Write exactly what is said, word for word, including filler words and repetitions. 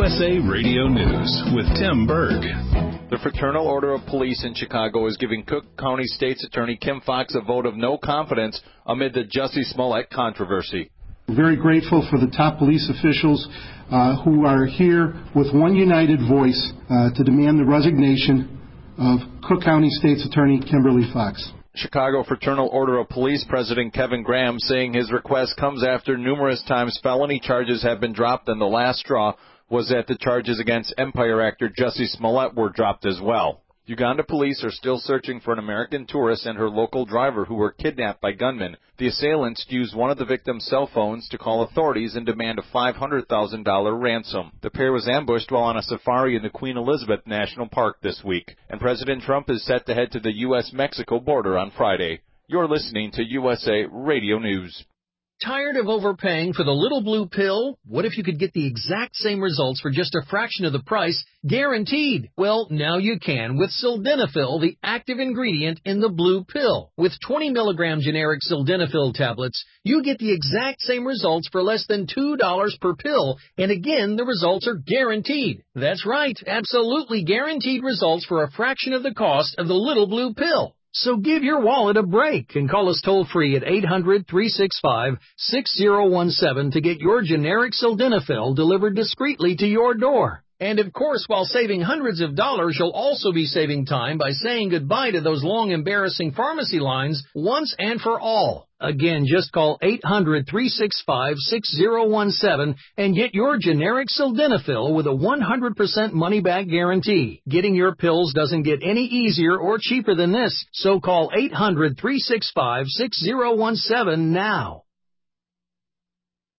S A Radio News with Tim Berg. The Fraternal Order of Police in Chicago is giving Cook County State's Attorney Kim Foxx a vote of no confidence amid the Jussie Smollett controversy. We're very grateful for the top police officials uh, who are here with one united voice uh, to demand the resignation of Cook County State's Attorney Kimberly Foxx. Chicago Fraternal Order of Police President Kevin Graham saying his request comes after numerous times felony charges have been dropped, and the last straw was that the charges against Empire actor Jussie Smollett were dropped as well. Uganda police are still searching for an American tourist and her local driver who were kidnapped by gunmen. The assailants used one of the victim's cell phones to call authorities and demand a five hundred thousand dollars ransom. The pair was ambushed while on a safari in the Queen Elizabeth National Park this week. And President Trump is set to head to the U S Mexico border on Friday. You're listening to U S A Radio News. Tired of overpaying for the little blue pill? What if you could get the exact same results for just a fraction of the price, guaranteed? Well, now you can with Sildenafil, the active ingredient in the blue pill. With twenty milligram generic Sildenafil tablets, you get the exact same results for less than two dollars per pill, and again, the results are guaranteed. That's right, absolutely guaranteed results for a fraction of the cost of the little blue pill. So give your wallet a break and call us toll-free at eight hundred, three six five, six zero one seven to get your generic Sildenafil delivered discreetly to your door. And of course, while saving hundreds of dollars, you'll also be saving time by saying goodbye to those long, embarrassing pharmacy lines once and for all. Again, just call eight hundred, three six five, six zero one seven and get your generic Sildenafil with a one hundred percent money-back guarantee. Getting your pills doesn't get any easier or cheaper than this, so call eight hundred, three six five, six zero one seven now.